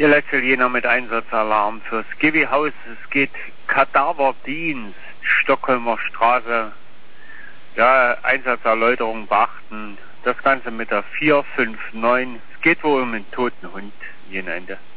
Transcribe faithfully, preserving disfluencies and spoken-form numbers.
Ihr letzte jener mit Einsatzalarm fürs Givi-Haus. Es geht Kadaverdienst, Stockholmer Straße. Ja, Einsatzerläuterung beachten. Das Ganze mit der vier fünf neun. Es geht wohl um einen toten Hund. Jeden Ende.